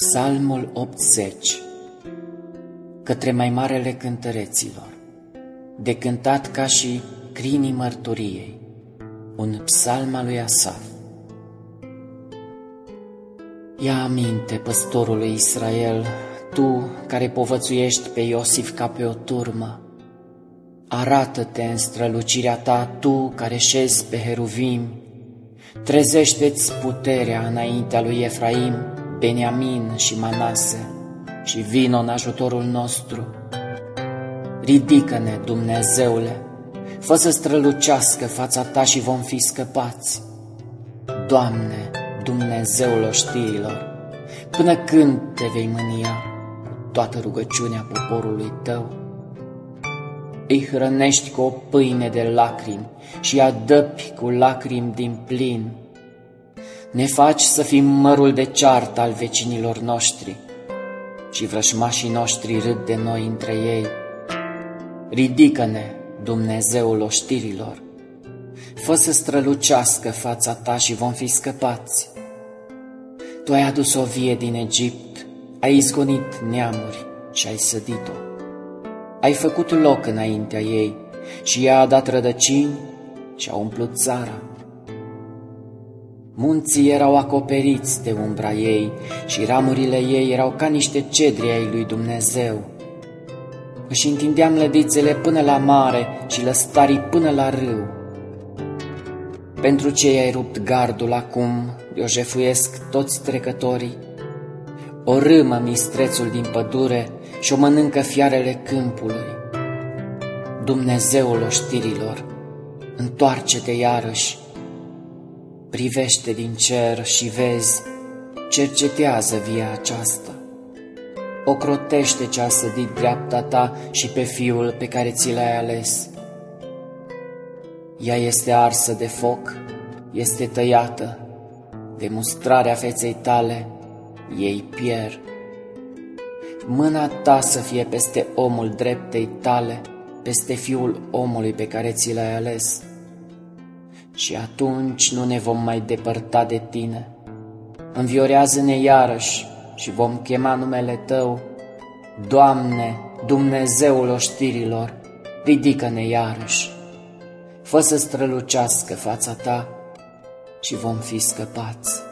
Psalmul 80. Către mai marele cântăreților, de cântat ca și crinii mărturiei, un psalm al lui Asaf. Ia aminte, păstorului Israel, tu care povățuiești pe Iosif ca pe o turmă. Arată-te în strălucirea ta, tu care șezi pe heruvimi. Trezește-ți puterea înaintea lui Efraim, Beniamin și Manase, și vino în ajutorul nostru. Ridică-ne, Dumnezeule, fă să strălucească fața ta și vom fi scăpați. Doamne, Dumnezeul oștirilor, până când te vei mânia toată rugăciunea poporului tău? Îi hrănești cu o pâine de lacrimi și adăpi cu lacrimi din plin. Ne faci să fim mărul de ceartă al vecinilor noștri și vrășmașii noștri râd de noi între ei. Ridică-ne, Dumnezeul oștirilor, fă să strălucească fața ta și vom fi scăpați. Tu ai adus o vie din Egipt, ai izgonit neamuri și ai sădit-o. Ai făcut loc înaintea ei și ea a dat rădăcini și a umplut țara. Munții erau acoperiți de umbra ei și ramurile ei erau ca niște cedri ai lui Dumnezeu. Își întindeam lădițele până la mare și lăstarii până la râu. Pentru ce i-ai rupt gardul acum, de-o jefuiesc toți trecătorii? O râmă mistrețul din pădure și o mănâncă fiarele câmpului. Dumnezeul oștirilor, întoarce-te iarăși, privește din cer și vezi, cercetează via aceasta. Ocrotește ce a sădit dreapta ta și pe fiul pe care ți l-ai ales. Ea este arsă de foc, este tăiată, de mustrarea feței tale ei pierd. Mâna ta să fie peste omul dreptei tale, peste fiul omului pe care ți l-ai ales. Și atunci nu ne vom mai depărta de tine. Înviorează-ne iarăși și vom chema numele tău. Doamne, Dumnezeul oștirilor, ridică-ne iarăși. Fă să strălucească fața ta și vom fi scăpați.